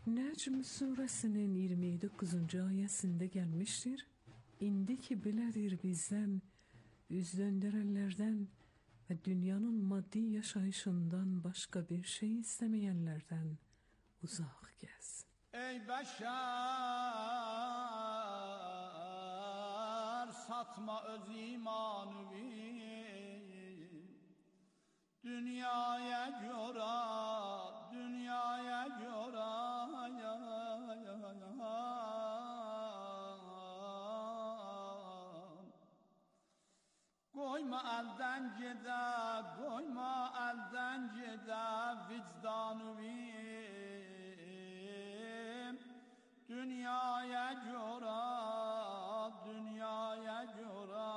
Necm suresinin 29. ayesinde gelmiştir. İndiki biledir bizden, yüz döndürenlerden ve dünyanın maddi yaşayışından başka bir şey istemeyenlerden uzak gez. Ey beşer, satma öz imanını dünyaya göre, dünyaya göre. Koyma elden gider, koyma elden gider vicdanını dünyaya göre, dünyaya göre.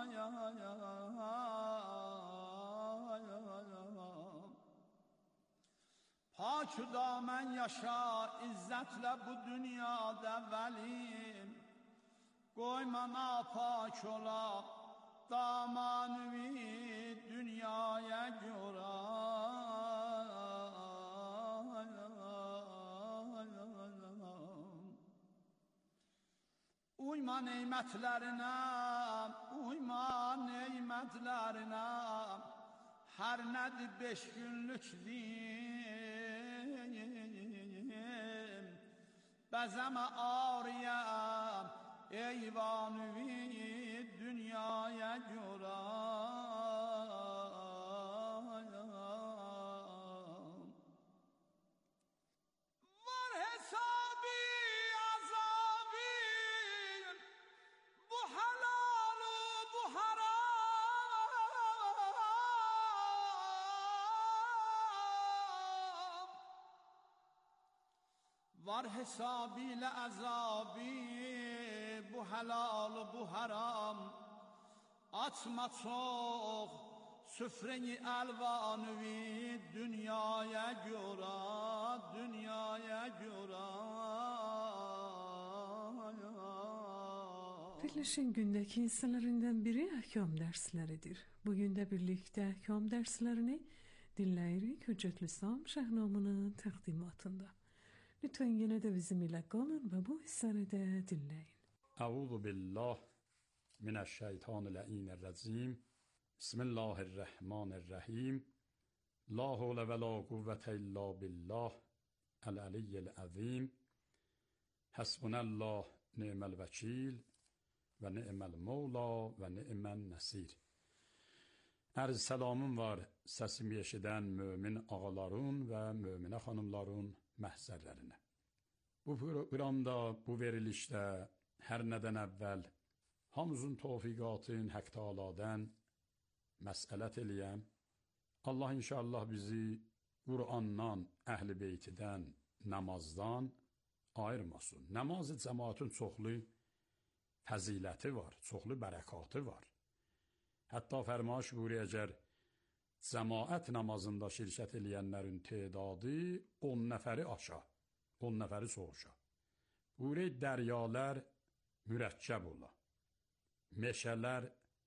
Pak damen yaşa izzetle bu dünyada velim. Koyma napak ola damanı dünyaya göre. Uyma nimetlerine, uyma nimetlerine. Her nedir 5 günlük din, bezeme ağrıya eyvanı dünyaya göre. Var hesabı azabı, bu helal bu haram. Var hesabıyla azabı, bu helal bu haram. Açma çok süfreni elvanı dünyaya göre, dünyaya göre. Birleşen gündeki insanlarından biri ahkam dersleridir. Bugün de birlikte ahkam derslerini dinleyerek Hüccetül İslam Şahnamı'nın takdimatında. Lütfen yine de bizim ile kalın ve bu hisseni de dinleyin. Euzu billah mineşşeytanirracim. Bismillahirrahmanirrahim. La havle ve la kuvvete illa billah el-aliyyil azim. Hasbunallah ni'mel vekil ve ni'mel mevla ve ni'men nasir. Arz selamım var sesimi eşiden mümin ağaların ve mümine hanımların məhzərlərinə. Bu proqramda, bu verilişdə hər nədən əvvəl hamımızın tövfiqatın Haqq Təaladan məsələt eləyəm. Allah inşallah bizi Qur'andan, Əhl-i Beytidən, namazdan ayırmasın. Namazı cəmaatın çoxlu fəziləti var, çoxlu bərəkatı var. Hətta fərmaş buyuruyor, əgər cəmaət namazında şirkət eləyənlərin tedadı 10 nəfəri aşağı, 10 nəfəri soğuşa. Buyuruyor, dəryalar mürəkkəb ola, meşələr,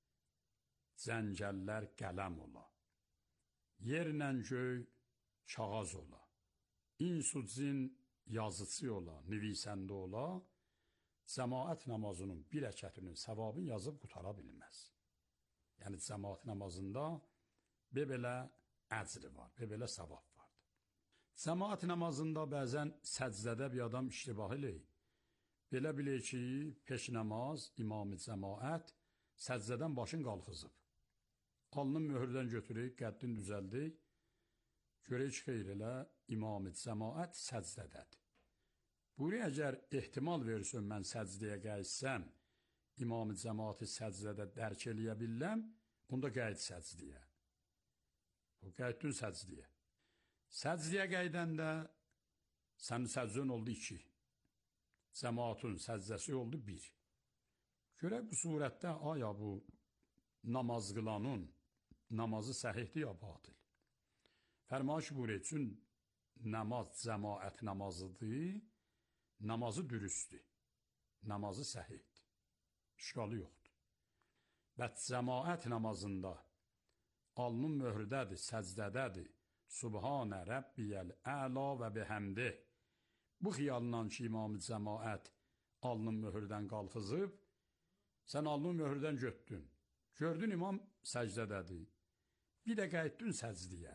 cəngəllər qələm ola, yerlə göy kağız ola, insucin yazıcı ola, nivisəndə ola, cəmaət namazının bir rəkətinin savabını yazıb qutara bilməz. Yəni cəmaət namazında belə əcri var, belə savab vardır. Cəmaət namazında bəzən səcdədə bir adam iştibah eləyir. Belə bilir ki, peş namaz, imam-ı cəmaət səcdədən başın qalxızıb. Alnın möhürdən götürür, qəddin düzəldir. Görək xeyr elə, imam-ı cəmaət səcdədədir. Buyuruyor, əgər ehtimal versin mən səcdəyə qayıtsam, imam-ı cəmaəti səcdədə dərk eləyə billəm, onda qayıt səcdəyə. Bu qayıtdın səcdəyə. Səcdəyə qaydəndə sənin səcdən oldu 2. Cəmaatın səcdəsi oldu 1. Görək bu surətdə aya bu namaz qılanın namazı səhihdir ya batil. Fərmaş buyuruyor, üçün namaz cəmaət namazıdır, namazı dürüstdür, namazı səhihdir, işgalı yoxdur. Və cəmaət namazında alnın möhrüdədir, səcdədədir, Subhanə Rəbbiyəl əla və bihəmdih, Bu xiyalından ki, imam-ı cəmaət alnın möhürdən qalxızıb, sən alnın möhürdən götdün. Gördün imam səcdədədir. Bir də qayıtdın səcdiyə.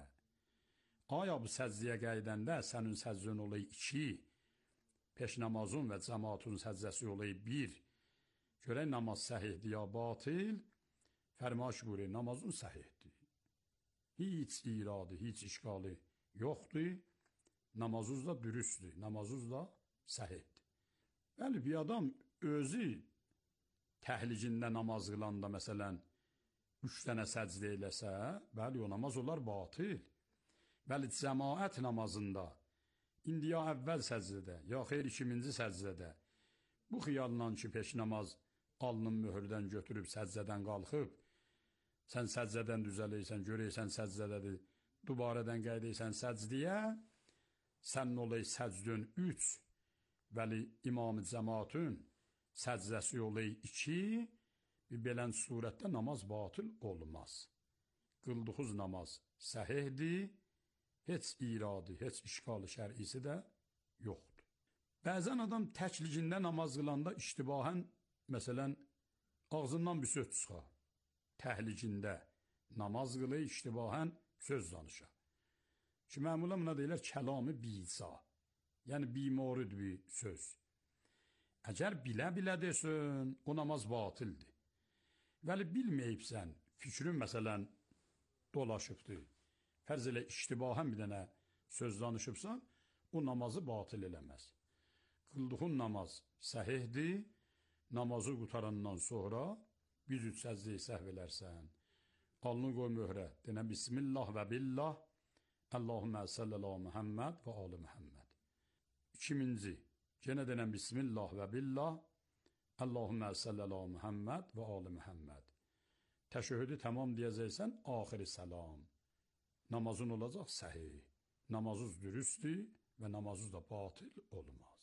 Aya bu səcdiyə qayıdəndə sənin səcdün olayı 2, peş namazın və cəmaatın səcdəsi olayı 1. Görək namaz səhihdir ya batil, fərmaş buyuruyor, namazın səhihdir. Hiç iradı, hiç işgalı yoxdur. Namazınız da dürüstdür, namazınız da səhihdir. Bəli, bir adam özü təhlicində namaz qılanda, məsələn, 3 dənə səcdə eləsə, bəli, o namaz olar batil. Bəli, cəmaət namazında, indi ya əvvəl səcdədə, ya xeyr 2-ci səcdədə, bu xiyallan ki, peş namaz alnın möhürdən götürüb səcdədən qalxıb, sən səcdədən düzələysən, görəysən səcdədədir, dubarədən qaydaysən səcdiyə, sənin olay səcdün 3, bəli, imam-ı cəmaatın səcdəsi olay 2, bir belən surətdə namaz batil olmaz. Qıldığınız namaz səhihdir, heç iradı, heç işqalı şər'isi də yoxdur. Bəzən adam təklicində namaz qılanda iştibahən, məsələn, ağzından bir söz çıxar. Təhlicində namaz qılı iştibahən söz danışa. Ki, məmulən buna deyilər kəlamı bica, yəni bimarid bir söz. Əgər bilə-bilə desin, o namaz batildir. Vəli bilməyibsən, fikrin məsələn dolaşıbdır, fərz elə iştibahən bir dənə söz danışıbsan, o namazı batil eləməz. Qıldığın namaz səhihdir, namazı qutarandan sonra bir cüt səcdəyə səhv elərsən, alnı qoy möhrə, denə Bismillah və billah, Allahümmə səllələ Muhammed və alı Muhammed. 2-ci, yenə denə Bismillah və billah, Allahümmə səllələ Muhammed və alı Muhammed. Təşəhhüdü tamam deyəcəksən, axiri səlam. Namazın olacaq səhih, namazınız dürüstdür və namazınız da batil olmaz.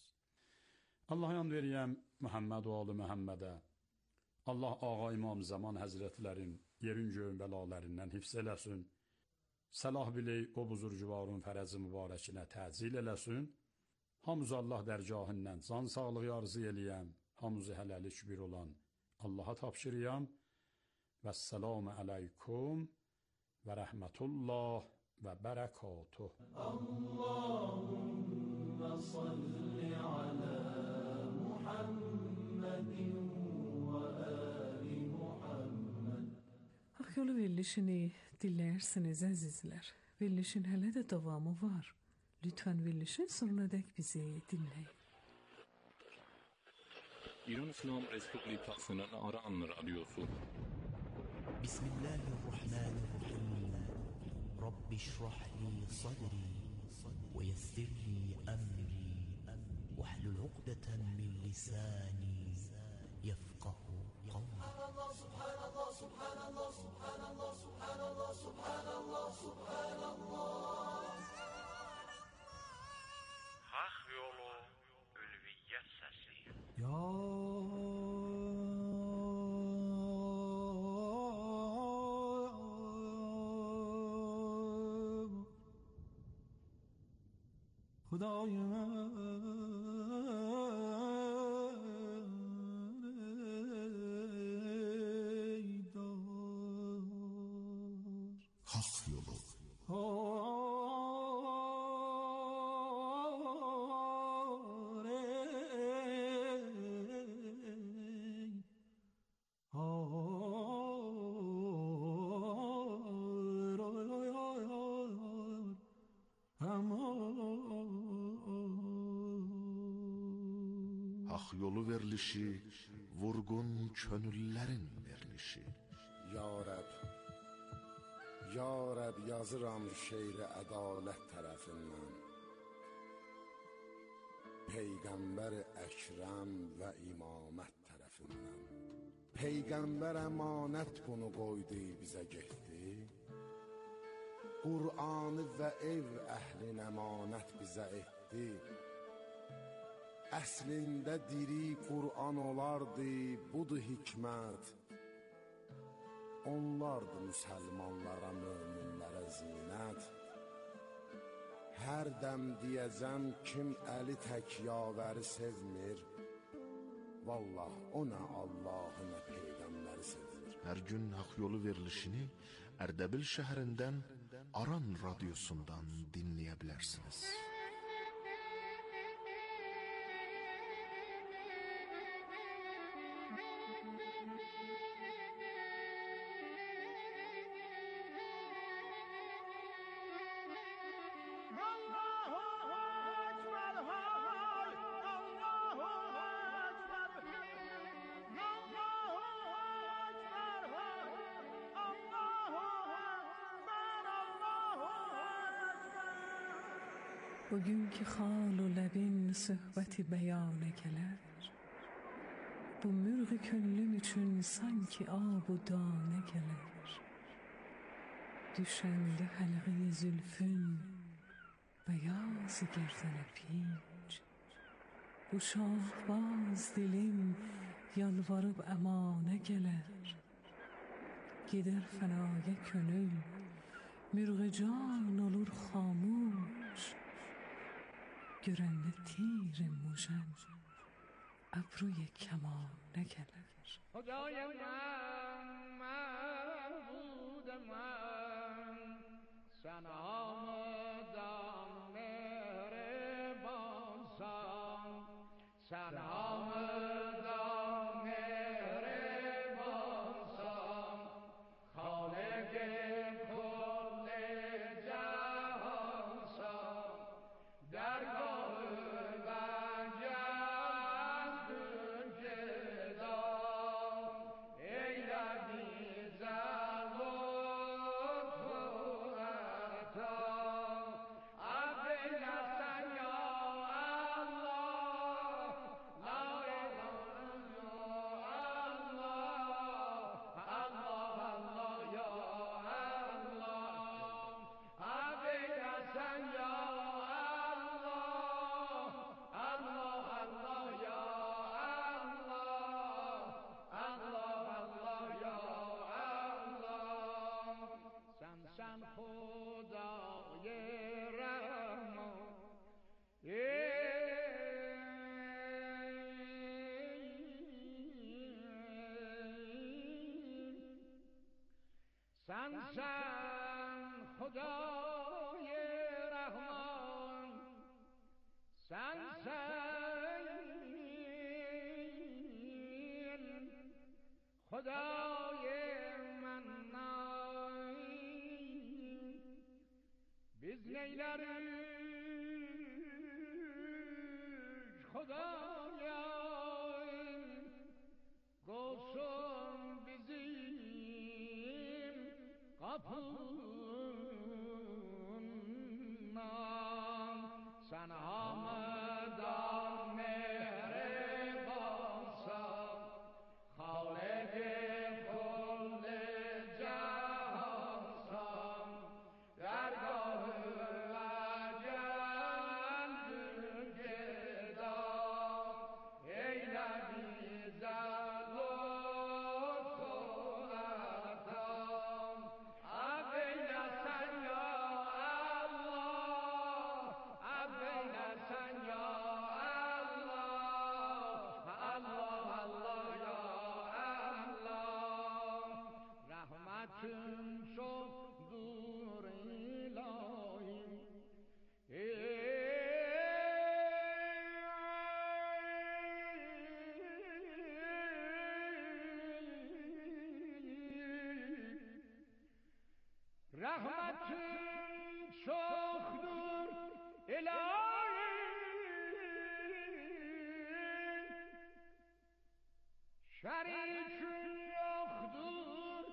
Allah yan veriyəm Muhammed və alı Muhammedə. Allah Ağa İmam Zaman Həzrətlərin yerin göyün bəlalərindən hifz eləsin. Səlah biley o buzurcuvarın fərəzi mübarəkinə təcil eləsin. Hamıza Allah dərgahından can sağlığı arzu eləyəm. Hamıza hələlik bir olan Allaha tapşırıyam. Vəssalamu aleykum və rəhmətullah və bərəkatuh. Allahümmə salli alə Muhammedin və əli Muhammed. Akyolu verilişini dinləyirsiniz əzizlər. Verilişin hələ də davamı var. Lütfen verilişin sonuna dek bizi dinləyin. İran İslam Respublikası'nın Aran Radyosu. Bismillahirrahmanirrahim. Rabbi şrah li sadri ve yessir li emri ve hlul uqdeten min lisani yefqahu qavli. Subhanallah, subhanallah, subhanallah, subhanallah, subhanallah, subhanallah. Hak yolu ülviyyət səsi. Ya Xudayım Hak yolu. Hak yolu verilişi, vurgun könüllərin verilişi. Ya Rəb, Ya Rəb yazıram şeiri ədalət tərəfindən. Peyğəmbər Əkrəm və imamət tərəfindən. Peyğəmbər əmanət bunu qoydu bizə getdi. Qur'anı və ev əhlin əmanət bizə etdi. Əslində diri Qur'an olardı, budur hikmət. Onlardı müsəlmanlara, möminlərə zinət. Hər dəm deyəcəm kim əli tək yavəri sevmir, vallah o nə Allahı nə peyğəmbəri sevmir. Hər gün haqq yolu verilişini Ərdəbil şəhərindən Aran radiosundan dinləyə bilərsiniz. Bugünkü xal و لبin söhbəti bəyana gələr, bu mürği könlüm üçün sanki ab و danə gələr. Düşəndə həlqi zülfün bəyaz girdənə pinc, bu şahbaz dilim yalvarıb əmanə gələr. Gedər fənaya könül, mürği can olur xamuş, görəndə تیر موژن ابروی کمانه gələr. خدای من معبود من سن آمدم مهربانسان سن آمدم مهربانسان خالق کل جهانسان درگاه سن خدای رحمان سن خدای منان biz neyleriz Xudayım Qolsun bizim kapından Sen Hamdan mehrebansan Xalq-i kul cahansan Dergah-ı vəcəldün geda Eyle bizə lütfun ətam Əbeyləsən ya Allah Əbeyləsən ya Allah Allah Allah ya Allah Rəhmətin çoxdur ilahim Rahmetin çoktur ilahim Şerikin yoktur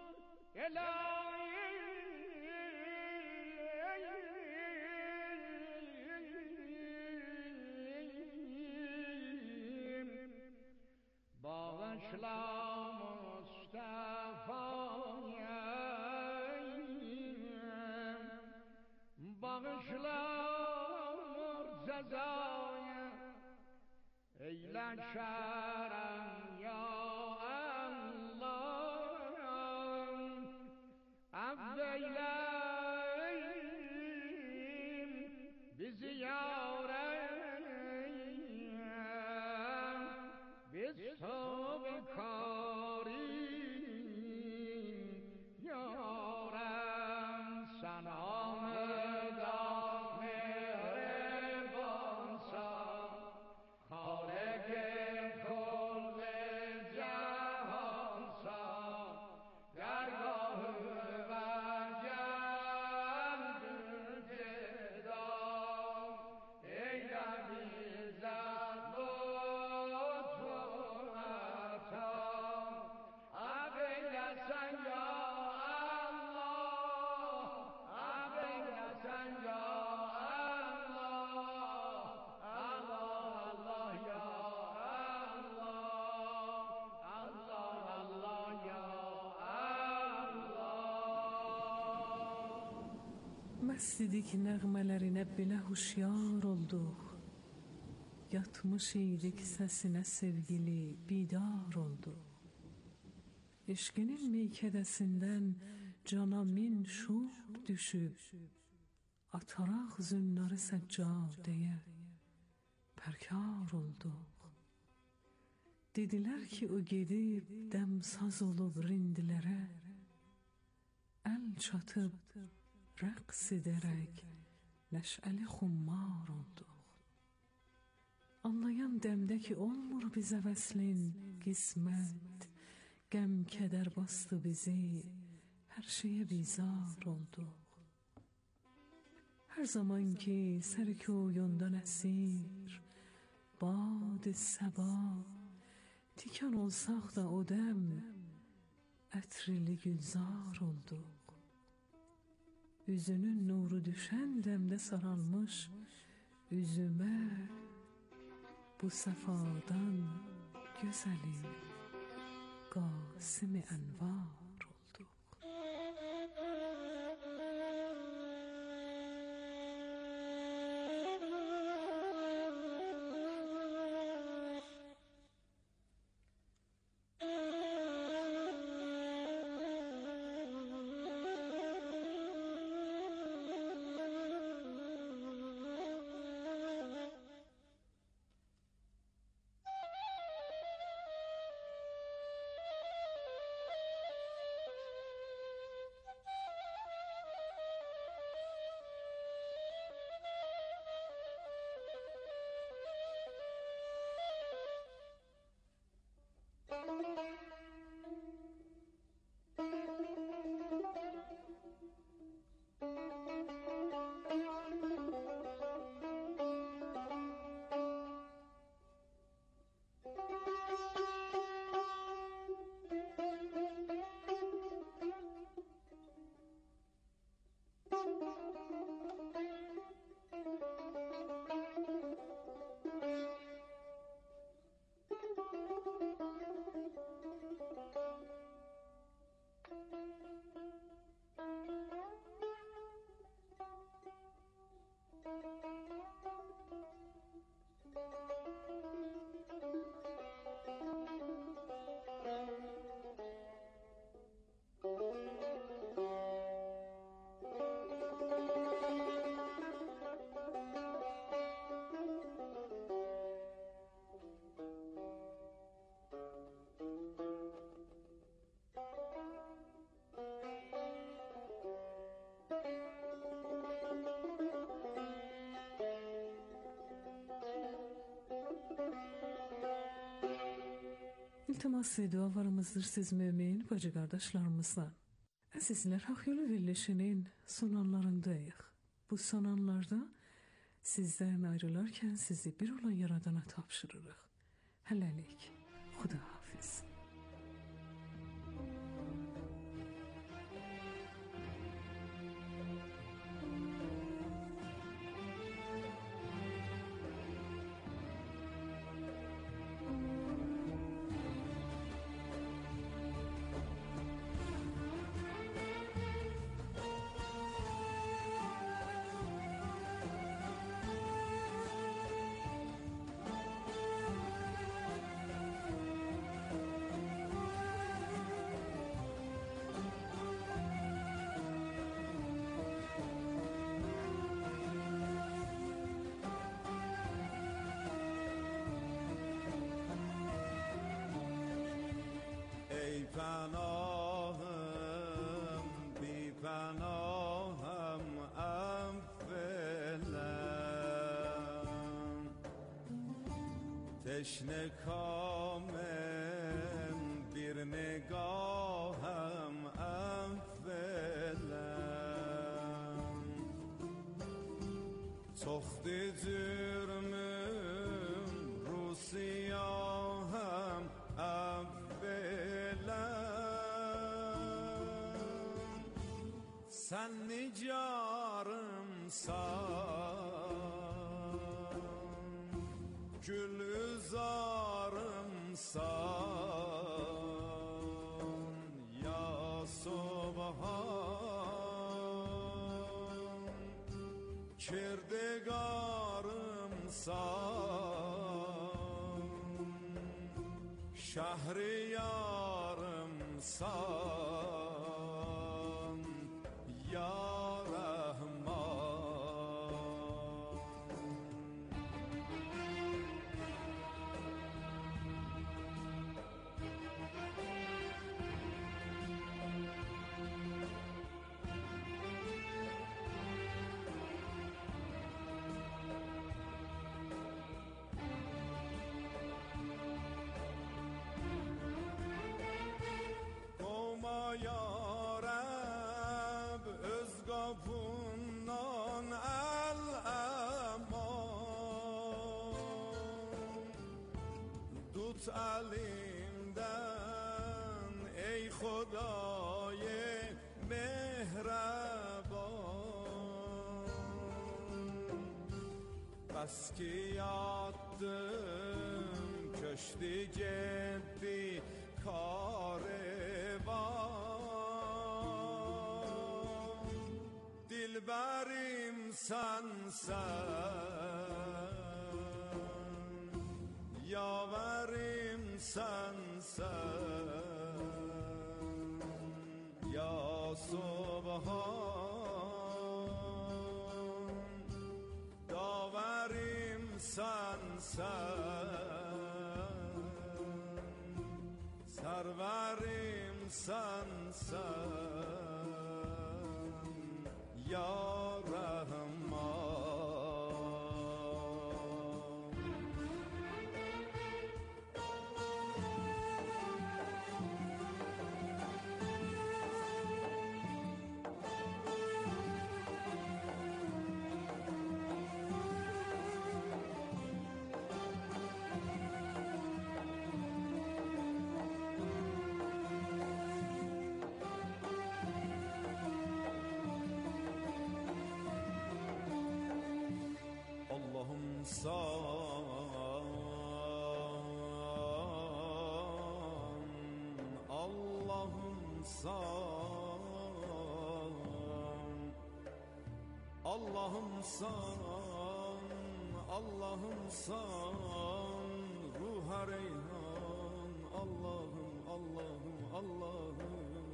ilahim Bağışla Mustafa'ya Bağışla murzazaya Eyle şerem ya Allah Affeyleyim idik nəğmələrinə belə huşyar olduq. Yatmış idik səsinə sevgili, bidar olduq. Eşqinin meykədəsindən cana min şur düşüb, ataraq zünnarı səccadəyə pərkar olduq. Dedilər ki, o gedib dəmsaz olub rindilərə, əl çatıb rəqs edərək nəşəli xummar olduq. Anlayan dəmdə ki, olmur bizə vəslin qismət, qəm kədər bastı bizi, hər şeyə bizar olduq. Hər zaman ki, sərkoyundan əsir, bad-ı səba, tikan olsaq da o dəm, ətrili gülzar olduq. Üzünün nuru düşən dəmdə saralmış üzümə, bu səfadan gözəlim, qasım-i ənvar olduq. İltimas dualarımızdır siz mümin bacı qardaşlarımızdan. Əzizlər, Haq Yolu verilişinin son anlarındayıq. Bu son anlarda sizdən ayrılarkən sizi bir olan Yaradana tapşırırıq. Hələlik, Xudahafiz. پناهم بی پناهم افلم تشنه کامم بیر نگاهم افلم تخت جرمم رو سیاهم sen nicarımsan, gülüzarımsan ya Subhan. کردگارمسان شهریارمسان یا رحمان. Ya Rab özgavundan el-eman Tut elimden ey Khuday mehreban Bas ki yattım köşti ciddi karvan Dilberim sensen yaverim sensen ya Subhan daverim sensen serverim sensen ya Rahman. Allah'ım san, Allah'ım san, Allah'ım san, Allah'ım san, ruha reyhan, Allah'ım, Allah'ım, Allah'ım.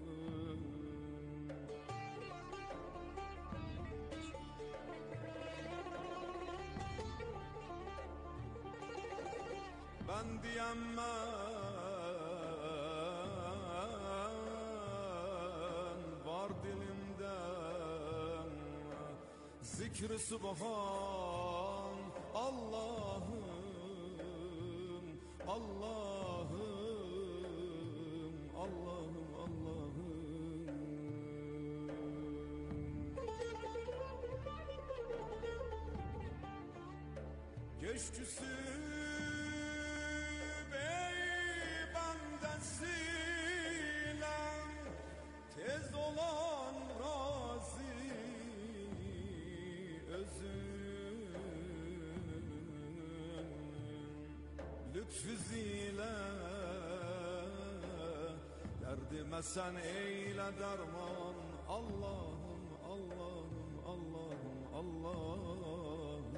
Ben diyemem var dilimden zikr-i subhan Allah'ım, Allah'ım, Allah'ım, Allah'ım. Geçküsü tez olan razı özün lütfüzile derdime sen eyle derman Allah'ım, Allah'ım, Allah'ım, Allah'ım.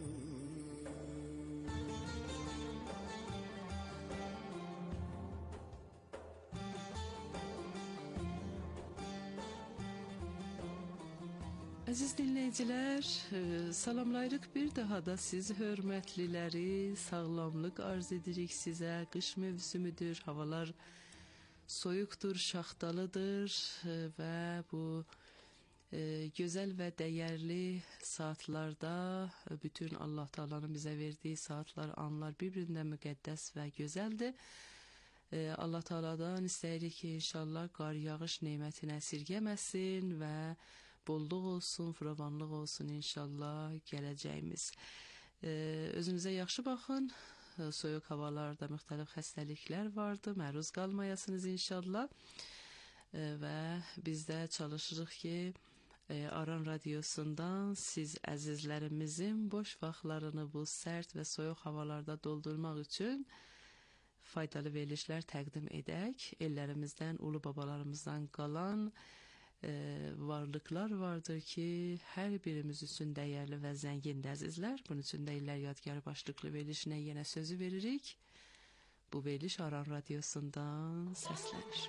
Əziz dinləyicilər, salamlayırıq bir daha da siz hörmətliləri, sağlamlıq arz edirik sizə. Qış mövsümüdür, havalar soyuqdur, şaxtalıdır və bu gözəl və dəyərli saatlarda bütün Allah Taala'nın bizə verdiyi saatlar, anlar bir-birindən müqəddəs və gözəldir. Allah Taala'dan istəyirik ki, inşallah qar yağış nemətini əsirgəməsin və bolluk olsun, fıravanlıq olsun inşallah gələcəyimiz. Özünüzə yaxşı baxın. Soyuq havalarda müxtəlif xəstəliklər vardı. Məruz qalmayasınız inşallah. Və biz də çalışırıq ki, Aran Radiosundan siz əzizlərimizin boş vaxtlarını bu sərt və soyuq havalarda doldurmaq üçün faydalı verilişlər təqdim edək. Ellərimizdən, ulu babalarımızdan qalan varlıklar vardır ki, hər birimiz üçün dəyərli və zəngindir əzizlər. Bunun üçün də İllər Yadigarı başlıqlı verilişinə yenə sözü veririk. Bu veriliş Aran Radyosu'ndan səslənir.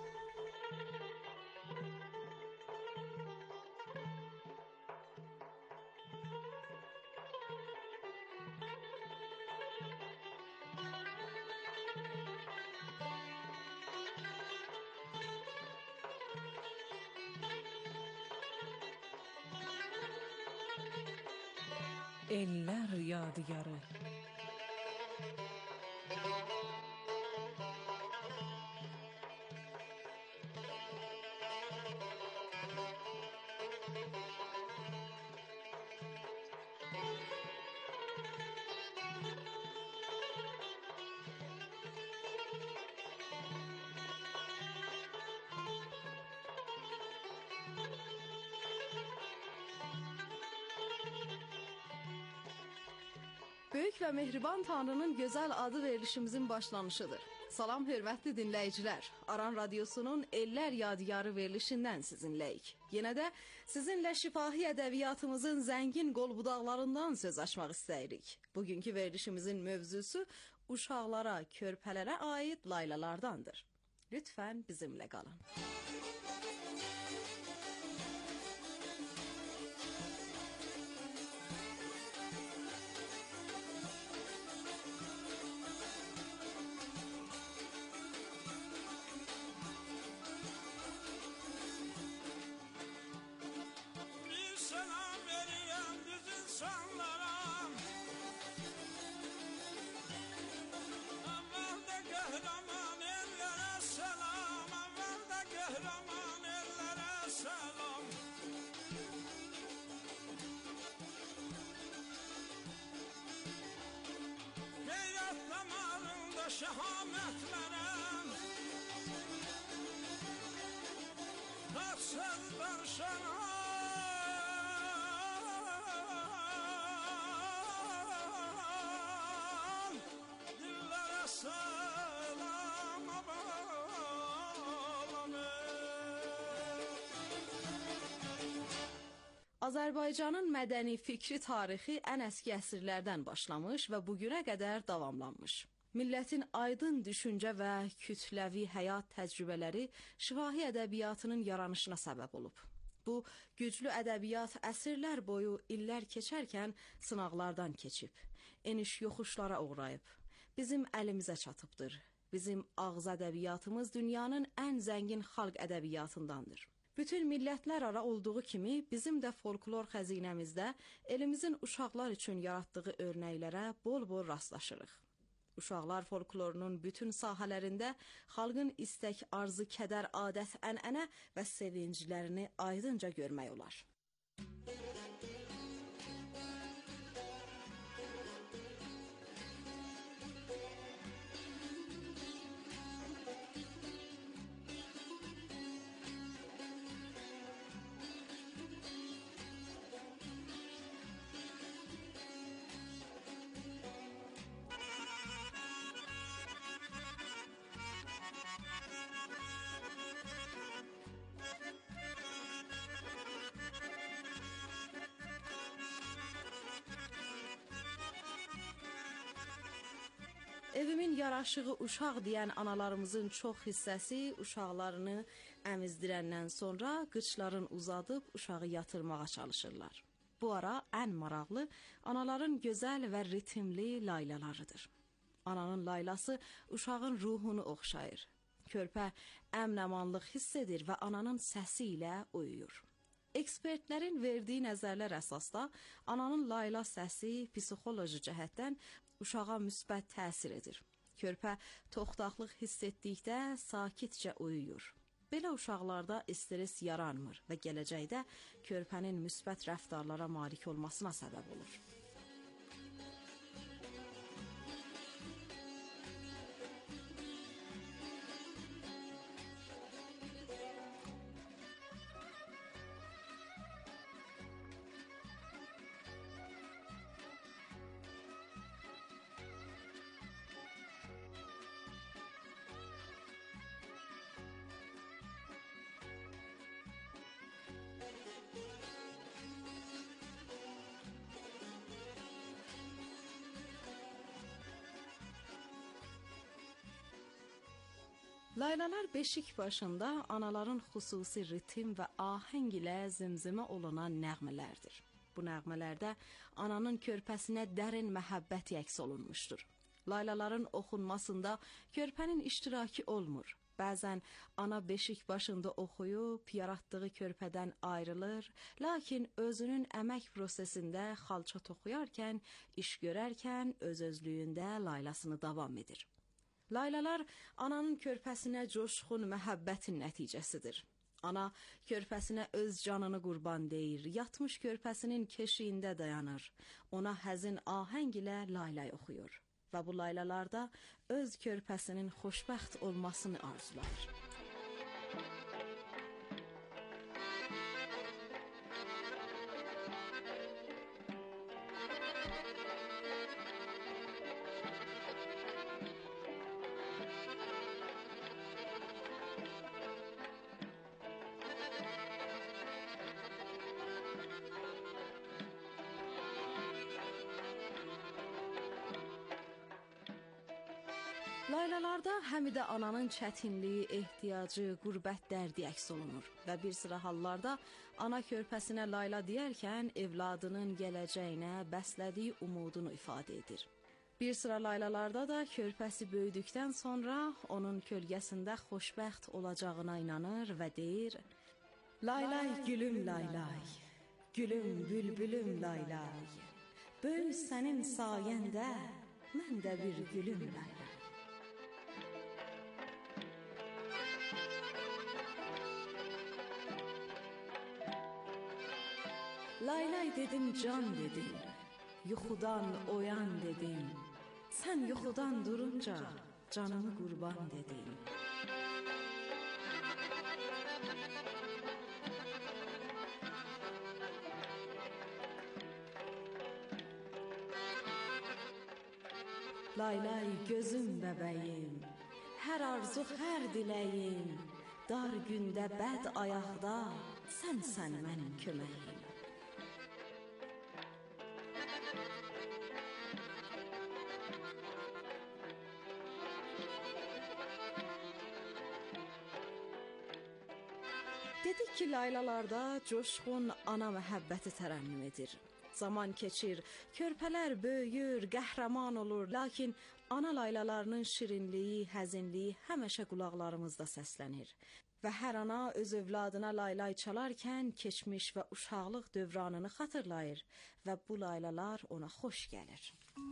Eller Yadigarı. Böyük və mehriban Tanrının gözəl adı verilişimizin başlanışıdır. Salam hörmətli dinləyicilər. Aran Radyosu'nun Eller Yadigarı verilişindən sizinləyik. Yenə də sizinlə şifahi ədəbiyyatımızın zəngin qol-budaqlarından söz açmaq istəyirik. Bugünkü verilişimizin mövzusu uşaqlara, körpələrə aid laylalardandır. Lütfən bizimlə qalın. Şehametlerem Tatsız darşanam Dillere selam Azərbaycanın mədəni fikri tarixi ən əski əsrlərdən başlamış və bugünə qədər davamlanmış. Millətin aydın düşüncə və kütləvi həyat təcrübələri şifahi ədəbiyyatının yaranışına səbəb olub. Bu, güclü ədəbiyyat əsrlər boyu illər keçərkən sınaqlardan keçib, eniş-yoxuşlara uğrayıb. Bizim əlimizə çatıbdır. Bizim ağız ədəbiyyatımız dünyanın ən zəngin xalq ədəbiyyatındandır. Bütün millətlər ara olduğu kimi bizim də folklor xəzinəmizdə elimizin uşaqlar üçün yaratdığı örnəklərə bol-bol rastlaşırıq. Uşaqlar folklorunun bütün sahələrində xalqın istək, arzu, kədər, adət, ənənə və sevinclərini aydınca görmək olar. Evimin yaraşığı uşaq deyən analarımızın çox hissəsi uşaqlarını əmizdirəndən sonra qıçların uzadıb uşağı yatırmağa çalışırlar. Bu ara ən maraqlı anaların gözəl və ritmli laylalarıdır. Ananın laylası uşağın ruhunu oxşayır. Körpə əmn-amanlıq hiss edir və ananın səsi ilə uyuyur. Ekspertlərin verdiyi nəzərlər əsasda ananın layla səsi psixoloji cəhətdən uşağa müsbət təsir edir. Körpə toxtaqlıq hiss etdikdə sakitcə uyuyur. Belə uşaqlarda stres yaranmır və gələcəkdə körpənin müsbət rəftarlara malik olmasına səbəb olur. Laylalar beşik başında anaların xüsusi ritim və ahəng ilə zimzimə olunan nəğmələrdir. Bu nəğmələrdə ananın körpəsinə dərin məhəbbət əks olunmuşdur. Laylaların oxunmasında körpənin iştirakı olmur. Bəzən ana beşik başında oxuyub, yaratdığı körpədən ayrılır, lakin özünün əmək prosesində xalça toxuyarkən, iş görərkən öz-özlüyündə laylasını davam edir. Laylalar ananın körpəsinə coşqun məhəbbətin nəticəsidir. Ana körpəsinə öz canını qurban deyir, yatmış körpəsinin keşiyində dayanır. Ona həzin ahəng ilə laylay oxuyur və bu laylalarda öz körpəsinin xoşbəxt olmasını arzulayır. Laylalarda həmidə ananın çətinliyi, ehtiyacı, qürbət dərdi əks olunur və bir sıra hallarda ana körpəsinə layla deyərkən evladının gələcəyinə bəslədiyi umudunu ifadə edir. Bir sıra laylalarda da körpəsi böyüdükdən sonra onun kölgəsində xoşbəxt olacağına inanır və deyir: Laylay gülüm laylay, gülüm bülbülüm laylay, böyük sənin sayəndə mən də bir gülüm laylay. Laylay dedim can dedim, yuxudan oyan dedim, sən yuxudan durunca canımı qurban dedim. Laylay gözüm bəbəyim, hər arzu, hər diləyim, dar gündə bəd ayaqda sənsən mənim köməyim. Dedik ki, laylalarda coşqun ana məhəbbəti tərənnüm edir. Zaman keçir, körpələr böyüyür, qəhrəman olur, lakin ana laylalarının şirinliyi, həzinliyi həmişə qulaqlarımızda səslənir. Və hər ana öz övladına laylay çalarkən keçmiş və uşaqlıq dövranını xatırlayır və bu laylalar ona xoş gəlir.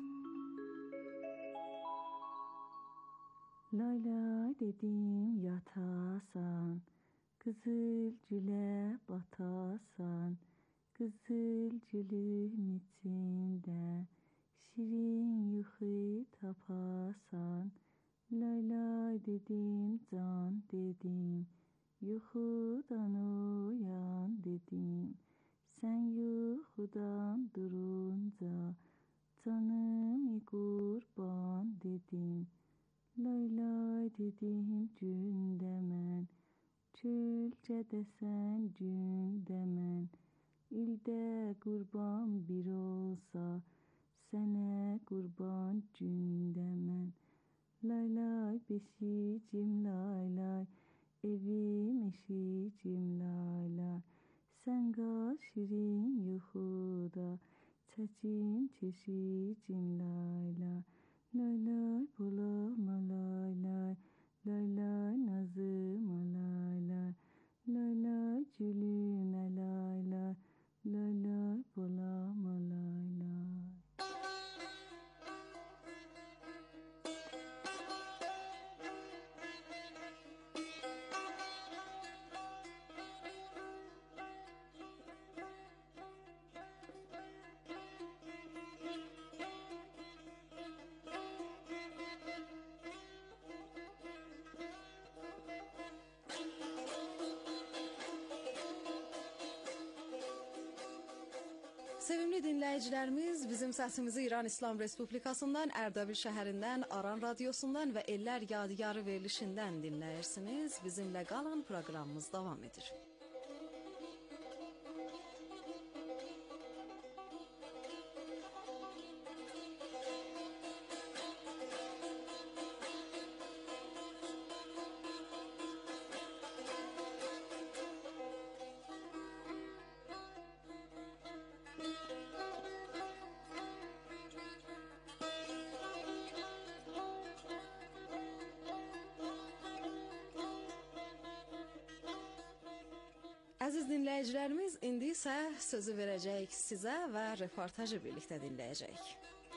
Laylay dedim yatasan, Qızıl gülə batasan, qızıl gülün içində şirin yuxu tapasan. Laylay dedim can dedim, yuxudan uyan dedim, sən yuxudan durunca canımı qurban dedim. Laylay dedim gündə mən, çölcədə sən gündə mən, ildə qurban bir olsa, sənə qurban gündə mən. Laylay beşicim laylay, evim eşicim laylay, sən qal şirin yuxuda, çəkim keşicim laylay. Laylay bolama laylay, laylay nazıma laylay, laylay gülümə laylay, laylay bolama laylay. Sevimli dinləyicilərimiz, bizim səsimizi İran İslam Respublikasından, Ərdəbil şəhərindən, Aran radiosundan və Ellər Yadigarı verilişindən dinləyirsiniz. Bizimlə qalan proqramımız davam edir. Əziz dinləyicilərimiz, indi isə sözü verəcəyik sizə və reportajı birlikdə dinləyəcəyik.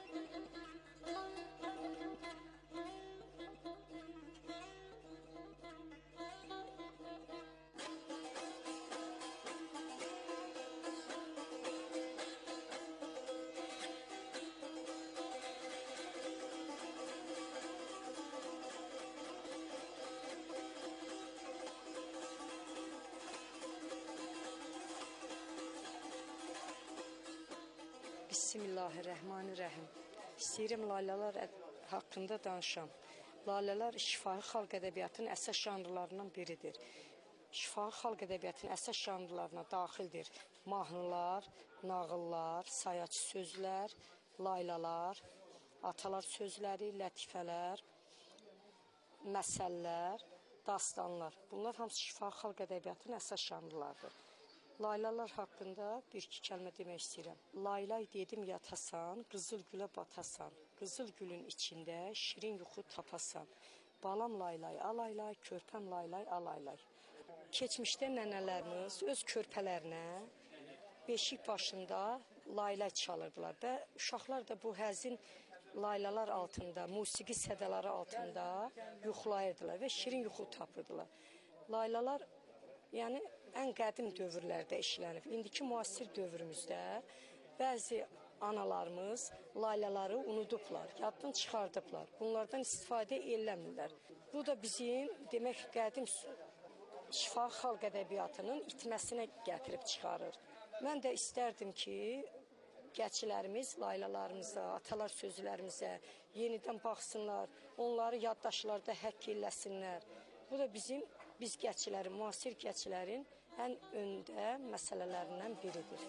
Bismillahirrahmanirrahim. İstəyirəm laylalar haqqında danışam. Laylalar şifahi xalq ədəbiyyatının əsas janrlarından biridir. Şifahi xalq ədəbiyyatının əsas janrlarına daxildir mahnılar, nağıllar, sayaç sözlər, laylalar, atalar sözləri, lətifələr, məsəllər, dastanlar. Bunlar hamısı şifahi xalq ədəbiyyatının əsas janrlarıdır. Laylalar haqqında bir-iki kəlmə demək istəyirəm. Laylay dedim yatasan, qızıl gülə batasan. Qızıl gülün içində şirin yuxu tapasan. Balam laylay, alaylay, körpəm laylay, alaylay. Keçmişdə nənələrimiz öz körpələrinə beşik başında laylay çalırdılar və uşaqlar da bu həzin laylalar altında, musiqi sədələri altında yuxulayırdılar və şirin yuxu tapırdılar. Laylalar yəni ən qədim dövrlərdə işlənib. İndiki müasir dövrümüzdə bəzi analarımız laylaları unudublar, yaddan çıxardıblar. Bunlardan istifadə eləmirlər. Bu da bizim demək qədim şifahi xalq ədəbiyyatının itməsinə gətirib çıxarır. Mən də istərdim ki, gəncilərimiz laylalarımıza, atalar sözlərimizə yenidən baxsınlar, onları yaddaşlarda həkk eləsinlər. Bu da biz gəncilərin, müasir gəncilərin ən öndə məsələlərindən biridir.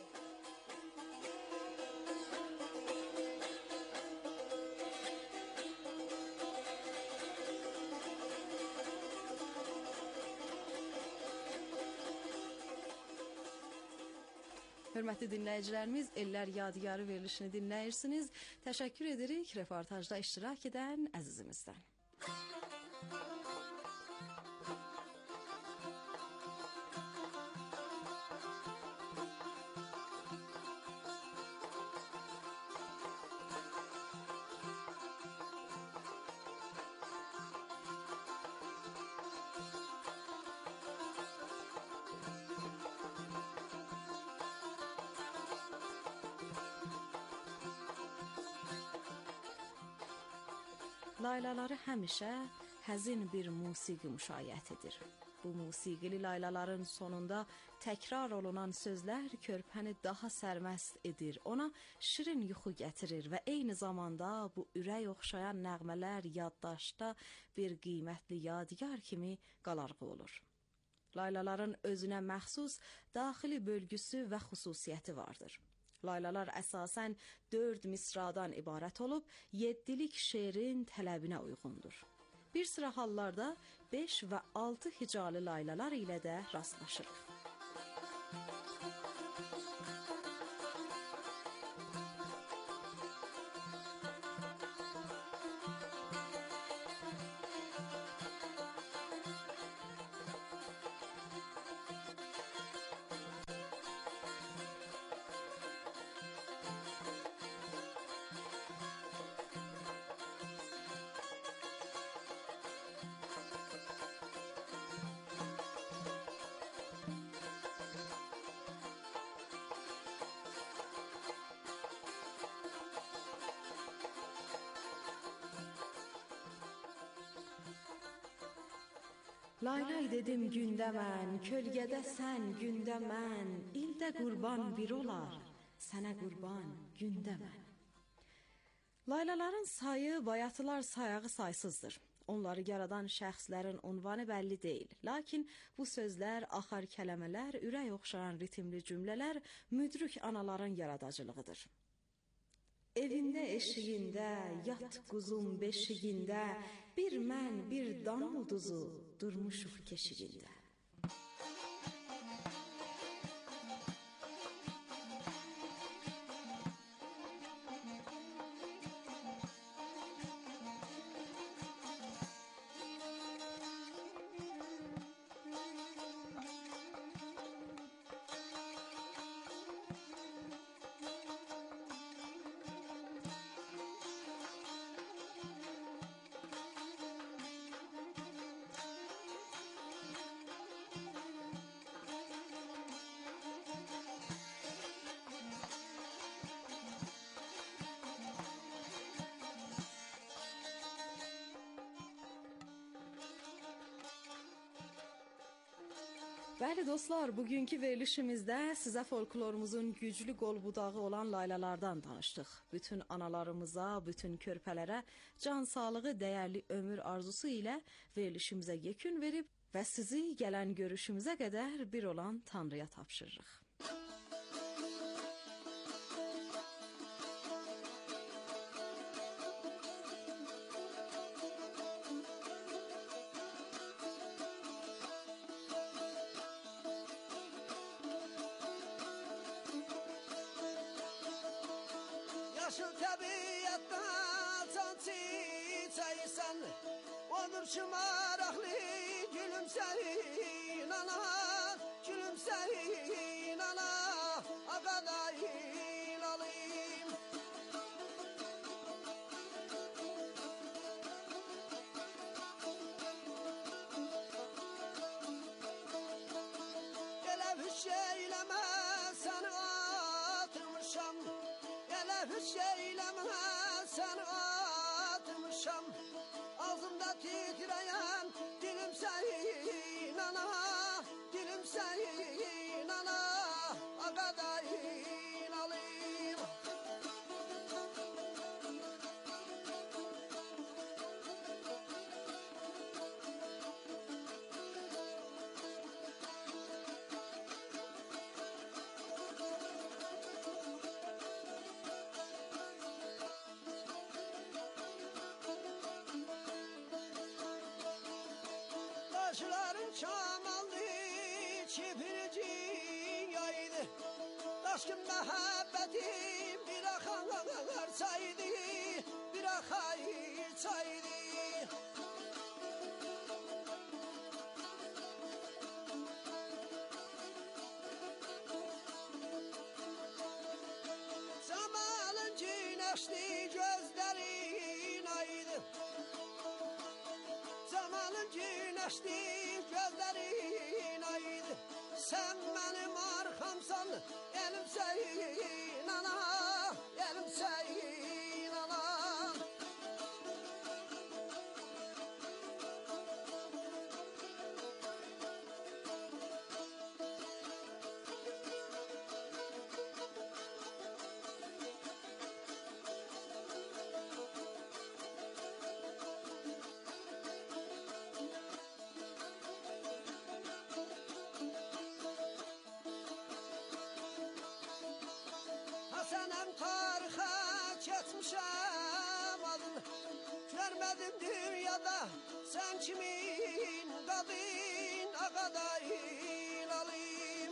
Hörmətli dinləyicilərimiz, Ellər Yadigarı verilişini dinləyirsiniz. Təşəkkür edirik reportajda iştirak edən əzizimizdən. Laylaları həmişə həzin bir musiqi müşayiətidir. Bu musiqili laylaların sonunda təkrar olunan sözlər körpəni daha sərməst edir, ona şirin yuxu gətirir və eyni zamanda bu ürək oxşayan nəğmələr yaddaşda bir qiymətli yadigar kimi qalarğı olur. Laylaların özünə məxsus daxili bölgüsü və xüsusiyyəti vardır. Laylalar əsasən 4 misradan ibarət olub, 7-lik şeirin tələbinə uyğundur. Bir sıra hallarda 5 və 6 hicalı laylalar ilə də rastlaşırıq. Laylay dedim gündə mən, kölgədə sən, gündə mən, ildə qurban bir olar, sənə qurban gündə mən. Laylaların sayı bayatılar sayağı saysızdır. Onları yaradan şəxslərin unvanı bəlli deyil. Lakin bu sözlər, axar kələmələr, ürək oxşayan ritmli cümlələr müdrik anaların yaradacılığıdır. Evində eşiyində, yat quzum beşiyində, bir mən, bir dan ulduzu durmuşuq keşiyində. Bəli dostlar, bugünkü verilişimizdə sizə folklorumuzun güclü qol budağı olan laylalardan danışdıq. Bütün analarımıza, bütün körpələrə can sağlığı, dəyərli ömür arzusu ilə verilişimizə yekun verib və sizi gələn görüşümüzə qədər bir olan Tanrıya tapşırırıq. Yaşıl təbiyyətdə can çiçəyisən, odur ki maraqlı gülümsəyin ana, gülümsəyin ana, ağadayın alayım. Elə bir şeyləmə səni atmışam, hiç eylemə səni atmışam, ağzımda titreyen dilim sənin ana, dilim sənin ana, ağadayın alayım. Taşların çamallı çipiricin yaydı, aşkın məhəbbətim bir axar çaydı, bir axar çaydı. Zamanın güneşli gözlerin aydı, zamanın güneşli gözlerin aydı. Sen benim arkamsan, elim senin ana, elim senin ana. Senem tarihe geçmişem adını, görmedim dünyada sen kimin kadın ağadayın alayım.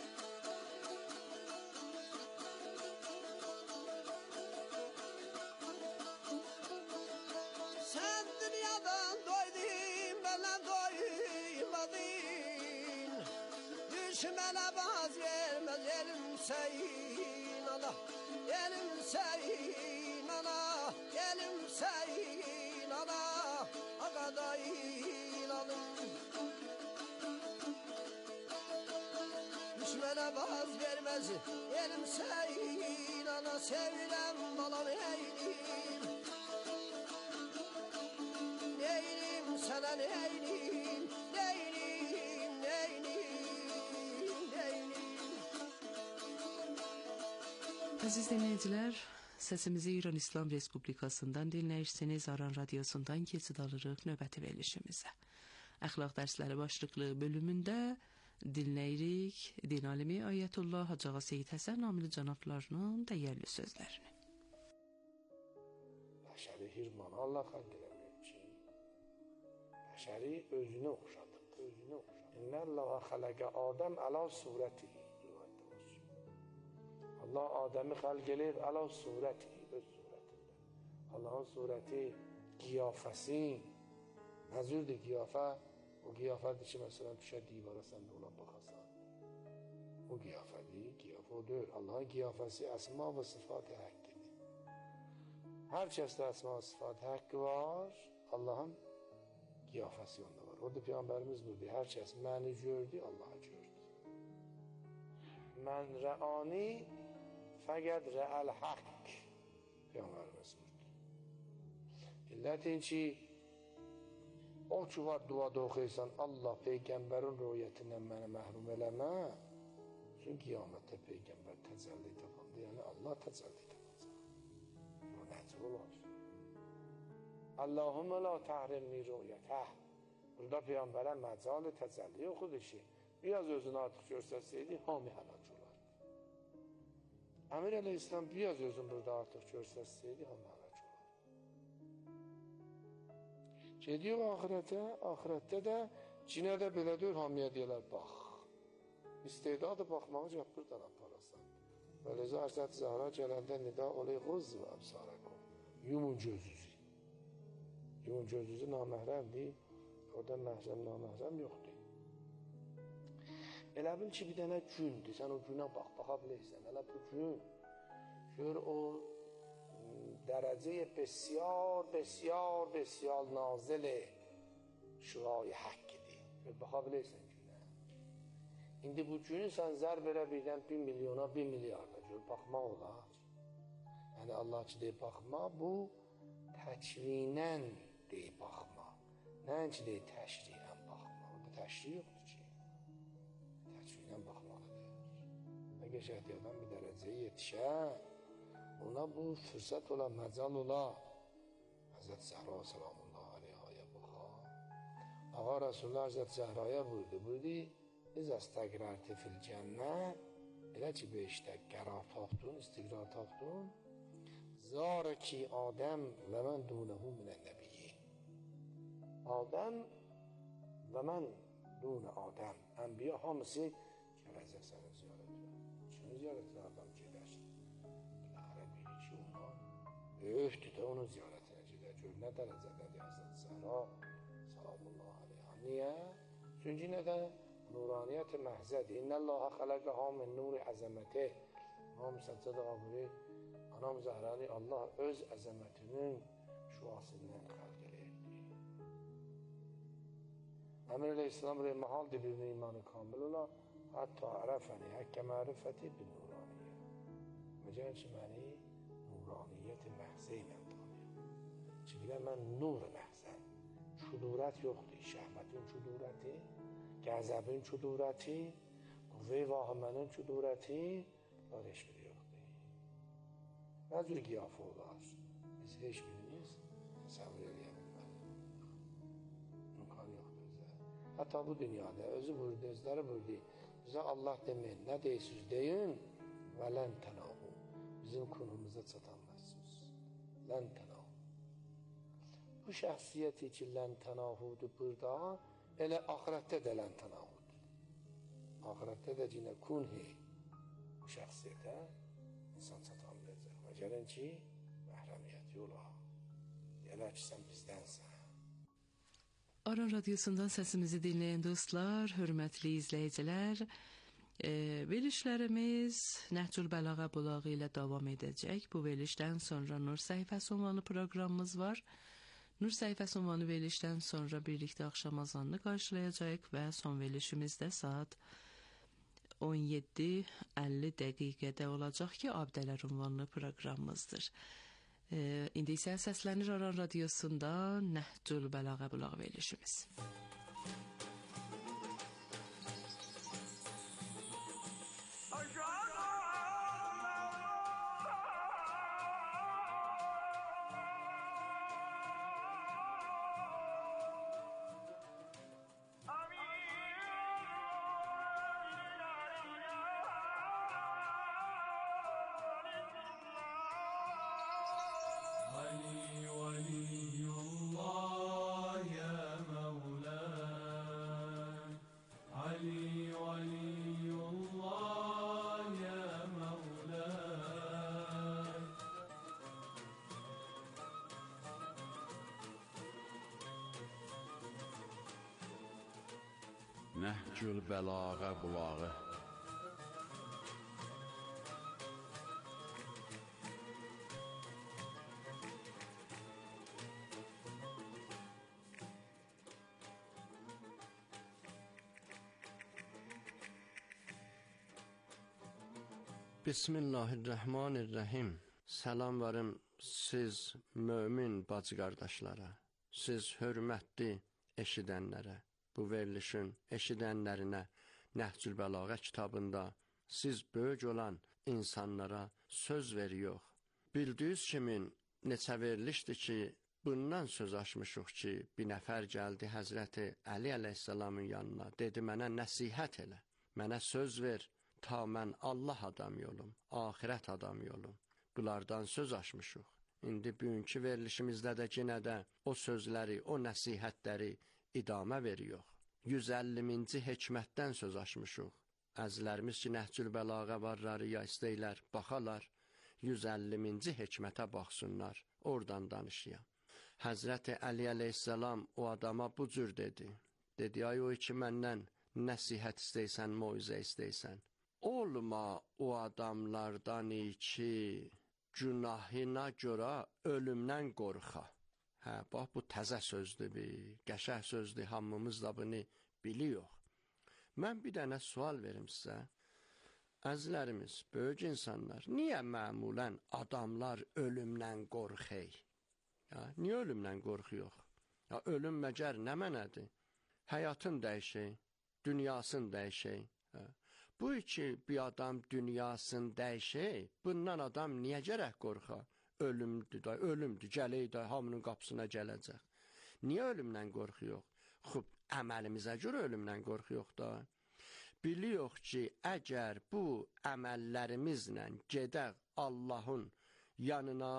Sen dünyadan doydun, benden doymadın, düşmene vaz vermez elim senin ana, elim senin ana, elim senin ana, ağadayın alın. Düşmene vaz vermez elim senin ana, sevilen balam eylim. Neylim sana neylim, neylim, neylim, neylim. Əziz dinləyicilər, səsimizi İran İslam Respublikasından dinləyirsiniz. Aran Radiosundan keçid alırıq növbəti verilişimizə. Əxlaq dərsləri başlıqlı bölümündə dinləyirik din alimi Ayətullah Hacıağa Seyid Həsən Amili cənablarının dəyərli sözlərini. Bəşəri hirmana Allah xalq eləmək ki, bəşəri özünə oxşadıb, özünə oxşadıb. İnnəllaha xaləqə Adəm əla surəti. Allah Adem'i xalq eləyib əla surəti, öz surətində. Allah'ın surəti, qiyafəsi, nəzürdür qiyafə, o qiyafədir ki, məsələn, düşə divara sən də ona baxasan. O qiyafədir, qiyafə o deyil. Allah'ın qiyafəsi əsma və sıfat-ı həqqidir. Hər kəsdə əsma və sıfat-ı həqqi var, Allah'ın qiyafəsi onda var. O da Peyğəmbərimiz buyurdu, hər kəs məni gördü, Allah'ı gördü. Mən rəani fəqət rəəl haqq Peyğəmbərimiz buyurdu. İllətin ki, O ki var duada oxuysan, Allah Peyğəmbərin rüyətindən məni məhrum eləmə. Çünki qiyamətdə Peyğəmbər təcəlli tapanda, yəni Allah təcəlli tapacaq. Bu nəcib olar. Allahümme la tahrimni rüyətə. Burada Peyğəmbərə məcal təcəlli yoxudur ki, biraz özünü artıq göstərsəydi, hamı həlak olardı. Əmir əleyhisselam biraz özünü burada artıq göstərsəydi, hamı həlak olardı. Gediyor ahirette de cinə də belə deyir, hamiyə deyirlər, bax. İstedadı baxmağı buradan aparasan. Böylece Hazreti Zahra gələndə nida olayı qız və əbsarəkum. Yumun gözünüzü. Yumun gözünüzü naməhrəmdir. Orada məhrəm, naməhrəm yoxdur. Elə bil ki, bir dənə gündür. Sən o günə baxa bilirsən. Elə bu gün gör o درجه بسیار بسیار بسیار نازل şurayı haqq idi. Baxa bilirsən günə. İndi bu günü sən zərb elə birdən 1 milyona, 1 milyarda gör, baxmaq olar. Yəni Allah ki, deyib baxma, bu təkvinən deyib baxma. Nəinki deyib təşriən baxma. Orada təşri yoxdur ki. Təkvinən baxmalıdır. Nə geçəkdir adam bir dərəcəyə yetişər. Ona bu fürsət ola, məcal ola. Həzrət Zəhra salamullah aleyhaya baxa. Ağa Rasulullah Həzrət Zəhraya buyurdu. Biz əstəqrərti fil cənnə, elə ki beşdə qərar tapdun, istiqrar tapdun, zarə ki Adəm və mən dunəhu minən nəbiyyi. Adəm və mən dunə Adəm. Ənbiya hamısı gələcək səni ziyarət edər. Kimi ziyarət edər adam gedər? Öftü də onun ziyaretine gider. Gör nə dərəcədədir Hazreti Zəhra salamullah aleyha. Niyə? Çünki nədən? Nuraniyyət-i məhzədir. İnnəllaha xələqəhə min nuri əzəməti. İmam Səccəd Ağabiri Anam Zəhrani Allah öz əzəmətinin şüasından xəlq eləyirdi. Əmir Aleyhisselam mahaldir bir imanı kamil ola, hətta ərəfəni, həkkə mərifəti bir nuraniyyə. Məcəl ki, məni nuraniyyət-i məhzə ilə tanıyam. Çünki mən nur məhzən, şudurət yoxdur, şəhmətin şudurəti, qəzəbin şudurəti, qüvvə-i vahimənin şudurəti, bunlar heç biri yoxdur. Nə cür qiyafə olar? Biz heç birimiz təsəvvür eləyə bilmədik. İmkan yoxdur bizə. Hətta bu dünyada özü buyurdu, özləri buyurdu. Bizə Allah deməyin, nə deyirsiniz deyin və lən tənahu. Bizim konumuza çatanlarsınız. Lən tənahu. Bu şəxsiyyəti ki, lən tənahudur burada, elə ahirətdə də lən tənahudur. Ahirətdə də yine kunhi bu şəxsiyyətə insan çatanlayacaq. Və gələn ki, məhrəmiyyət yola. Deyələr ki, sən bizdənsən. Aran Radyosu'ndan sesimizi dinleyen dostlar, hürmetli izleyiciler, verilişlərimiz Nəhcül Bəlağa bulağı ilə davam edəcək. Bu verilişdən sonra Nur Səhifəsi ünvanlı proqramımız var. Nur Səhifəsi ünvanlı verilişdən sonra birlikdə axşam azanını qarşılayacaq və son verilişimizdə saat 17:50 dəqiqədə olacaq ki, Abdələr ünvanlı proqramımızdır. İndi isə səslənir Aran Radyosu'nda Nəhcül Bəlağa bulağı verilişimiz. Nəhcül Bəlağa bulağı. Bismillahirrahmanirrahim. Salam varım siz mömin bacı qardaşlara. Siz hörmətli eşidənlərə, bu verilişin eşidənlərinə Nəhcül Bəlağə kitabında siz böyük olan insanlara söz veriyor. Bildiyiniz kimi neçə verilişdir ki, bundan söz açmışıq ki, bir nəfər gəldi Həzrəti Əli əleyhissalamın yanına, dedi mənə nəsihət elə, mənə söz ver, ta mən Allah adamı olum, axirət adamı olum. Bunlardan söz açmışıq. İndi bugünkü verilişimizdə də yenə də o sözləri, o nəsihətləri idamə veriyor. 150-ci hikmətdən söz açmışıq. Əzlərimiz ki, Nəhcül Bəlağə varlar ya istəyirlər, baxalar, 150-ci hikmətə baxsınlar, oradan danışıyam. Həzrəti Əli əleyhissalam o adama bu cür dedi. Dedi, ay o ki, məndən nəsihət istəysən, moizə istəysən. Olma o adamlardan ki, günahına görə ölümdən qorxa. Hə, bax, bu təzə sözdür, qəşəng sözdür, hamımız da bunu biliyor. Mən bir dənə sual verim sizə. Əzlərimiz, böyük insanlar, niyə məmulən adamlar ölümdən qorxey? Ya, niyə ölümdən qorxuyor? Ya, ölüm məgər nə mənədir? Həyatın dəyişək, dünyasını dəyişək. Bu ki, bir adam dünyasını dəyişək, bundan adam niyə gərək qorxa? Ölümdür, gələk də hamının qapısına gələcək. Niyə ölümdən qorxuyor? Xub, əməlimizə görə ölümdən qorxuyor da. Biliyor ki, əgər bu əməllərimizlə gedək Allahın yanına,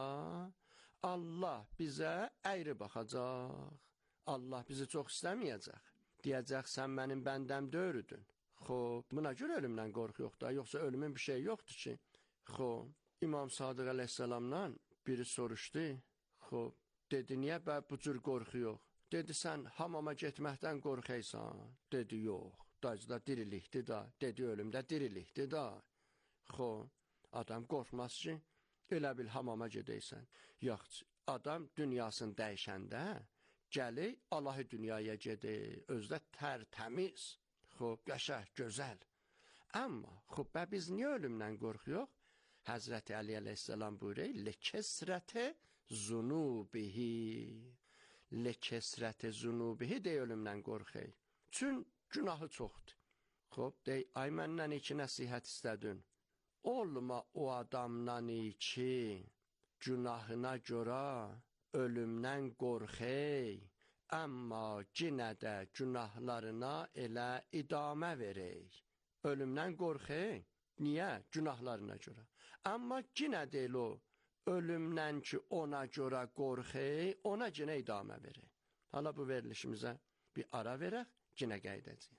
Allah bizə əyri baxacaq. Allah bizi çox istəməyəcək. Deyəcək, sən mənim bəndəm döyürüdün. Xob, buna görə ölümdən qorxuyor da, yoxsa ölümün bir şey yoxdur ki. Xob, İmam Sadıq əleyhissalamdan biri soruşdu. Xob, dedi, niyə bu cür qorxuyor? Dedi, sən hamama getməkdən qorxaysan. Dedi, yox, dacda dirilikdir da. Dedi, ölümdə dirilikdir da. Xob, adam qorxmaz ki, elə bil hamama gedəysən. Yox, adam dünyasını dəyişəndə, gəli Allahı dünyaya gedir, özdə tərtəmiz, xub, qəşəng, gözəl. Amma, xub, biz niyə ölümdən qorxuyor? Həzrəti Əli əleyhissalam buyuruyor, lekesrətə zunubihi. Lekesrətə zunubihi deyə ölümdən qorxuyor. Çün günahı çoxdur. Xub, dey, ay məndən iki nəsihət istədin. Olma o adamdan ki, günahına görə ölümdən qorxey, amma yenə də günahlarına elə idamə verək. Ölümdən qorxey, niyə? Günahlarına görə. Amma yenə deyil o, ölümdən ki ona görə qorxey, ona yenə idamə verək. Hala bu verilişimizə bir ara verək, yenə qeydəcəyik.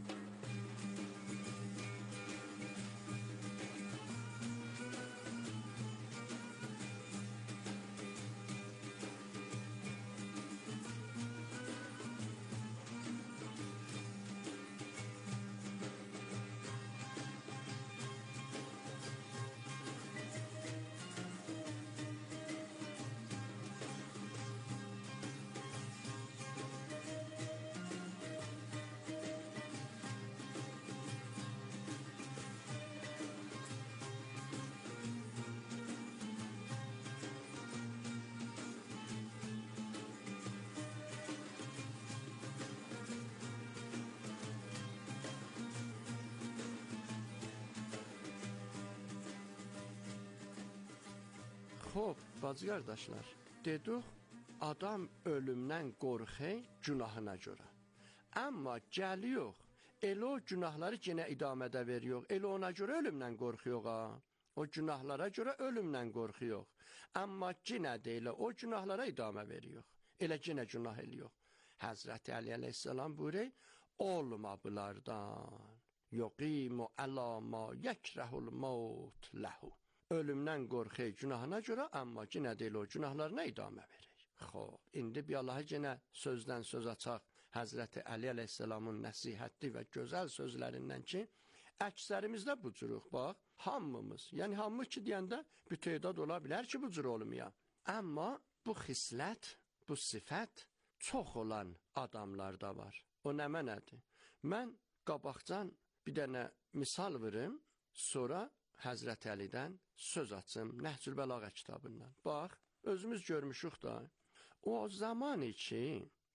Xob, bacı qardaşlar, dedik, adam ölümdən qorxey günahına görə. Amma gəliyor, elə o günahları yenə idamədə veriyor, elə ona görə ölümdən qorxuyor ha. O günahlara görə ölümdən qorxuyor. Amma yenə də elə o günahlara idamə veriyor. Elə yenə günah ediyor. Həzrəti Əli əleyhissalam buyuruyor, olma bunlardan. Yuqimu əla ma yekrəhul maut ləhu. Ölümdən qorxey günahına görə, amma yenə deyil o günahlarına idamə verək. Xob, indi bir Allah'a yenə sözdən söz açaq Həzrəti Əli əleyhissalamın nəsihətli və gözəl sözlərindən ki, əksərimizdə bu cürük, bax, hamımız, yəni hamımız ki deyəndə bir tədad ola bilər ki, bu cür olmaya. Amma bu xislət, bu sifət çox olan adamlarda var. O nə mənədir? Mən qabaqcan bir dənə misal verim, sonra Həzrəti Əlidən söz açım Nəhcül Bəlağə kitabından. Bax, özümüz görmüşük da, o zamanı ki,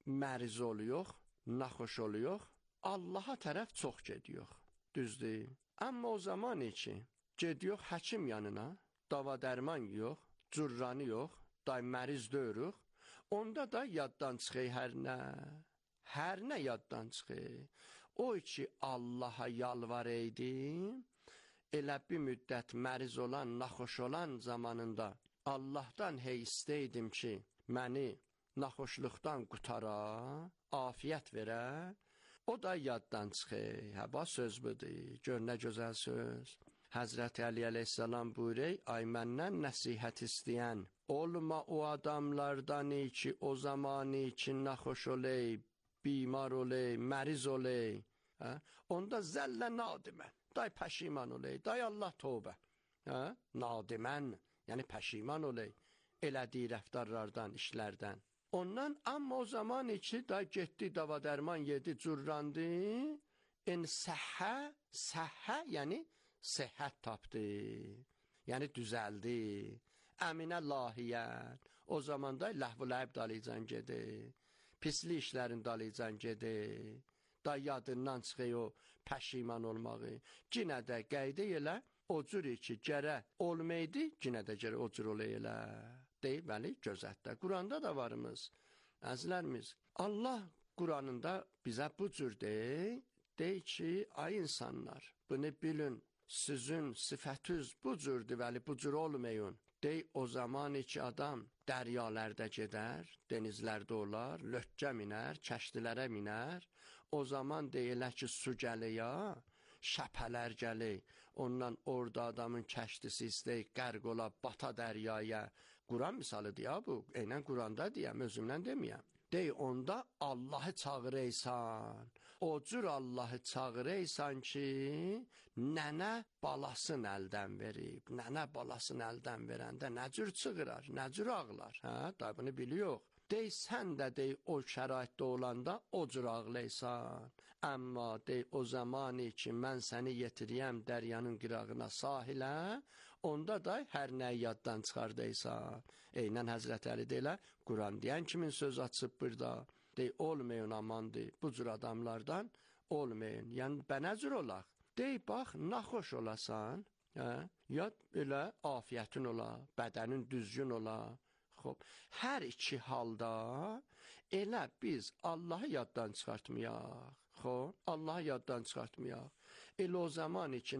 məriz oluyor, naxoş oluyor, Allaha tərəf çox gediyor. Düzdür? Amma o zaman için gediyor həkim yanına, dava dərman yox, curranı yox, day məriz döyürük, onda da yaddan çıxır hər nə yaddan çıxır. O ki Allaha yalvar eydim, elə bir müddət məriz olan, naxoş olan zamanında Allahdan hey istəydim ki, məni naxoşluqdan qutara, afiyət verə, o da yaddan çıxır. Həba söz budur, gör nə gözəl söz. Həzrəti Əli əleyhissalam buyurur, ay məndən nəsihət istəyən, olma o adamlardan ki, o zamanı ki, naxoş oley, bimar oley, məriz oley, onda zəllə nadimən, day pəşiman oley, day Allah tövbə, nadimən, yəni pəşiman oley, elədiyi rəftarlardan, işlərdən. Ondan amma o zaman ki, da getdi, dava dərman yedi, currandı, səhhə, yəni səhhət tapdı, yəni düzəldi, əminə lahiyyət, o zaman da ləhv-ləib dalıcan gedi, pisli işlərin dalıcan gedi, da yadından çıxıyor o pəşiman olmağı, cinə də qəydə elə, o cür ki, gərə olmaydı, cinə də gərə o cür olay elə. Deyib, bəli, gözətdə. Quranda da varımız, əzlərimiz. Allah Quranında bizə bu cür deyir ki, ay insanlar, bunu bilin, sizin sifətiniz bu cürdür, bəli, bu cür olmayın. Deyir, o zaman ki, adam dəryalərdə gedər, denizlərdə olar, lökkə minər, kəştilərə minər, o zaman deyilə ki, su gəliyə, şəpələr gəlir, ondan orada adamın kəştisi istəyir, qərq ola, bata dəryaya. Quran misalıdır ya bu, eynən Quranda deyəm, özümdən deməyəm. Dey, onda Allahı çağıraysan, o cür Allahı çağıraysan ki, nənə balasını əldən verib, nənə balasını əldən verəndə nə cür çığırar, nə cür ağlar, da bunu biliyor. Dey, sən də dey, o şəraitdə olanda o cür ağlaysan, amma dey, o zamanı ki, mən səni yetiriyəm dəryanın qırağına, sahilə, onda da hər nəyi yaddan çıxardaysan. Eynən Həzrət Əli deyilə, Quran deyən kimin söz açıb burada, dey, olmayın amandır, bu cür adamlardan olmayın. Yəni, bənə cür olaq. Dey, bax, naxoş olasan, ya elə afiyyətin ola, bədənin düzgün ola. Xob, hər iki halda elə biz Allahı yaddan çıxartmayaq. Xob, Allahı yaddan çıxartmayaq. Elə o zaman için